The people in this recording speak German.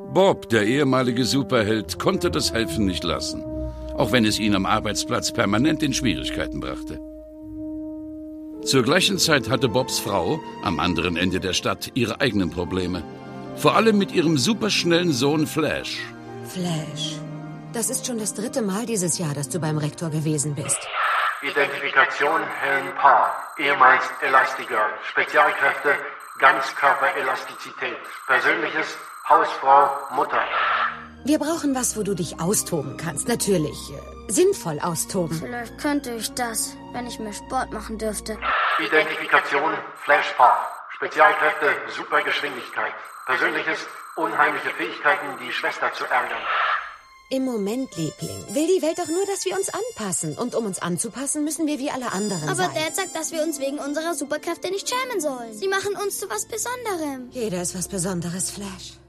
Bob, der ehemalige Superheld, konnte das Helfen nicht lassen, auch wenn es ihn am Arbeitsplatz permanent in Schwierigkeiten brachte. Zur gleichen Zeit hatte Bobs Frau am anderen Ende der Stadt ihre eigenen Probleme. Vor allem mit ihrem superschnellen Sohn Flash. Flash. Das ist schon das 3. Mal dieses Jahr, dass du beim Rektor gewesen bist. Identifikation Helen Parr, ehemals Elastigirl, Spezialkräfte, Ganzkörperelastizität, Persönliches, Hausfrau, Mutter. Wir brauchen was, wo du dich austoben kannst. Natürlich, sinnvoll austoben. Vielleicht könnte ich das, wenn ich mehr Sport machen dürfte. Identifikation Flash Parr, Spezialkräfte, Supergeschwindigkeit, Persönliches, unheimliche Fähigkeiten, die Schwester zu ärgern. Im Moment, Liebling, will die Welt doch nur, dass wir uns anpassen. Und um uns anzupassen, müssen wir wie alle anderen sein. Aber Dad sagt, dass wir uns wegen unserer Superkräfte nicht schämen sollen. Sie machen uns zu was Besonderem. Jeder ist was Besonderes, Flash.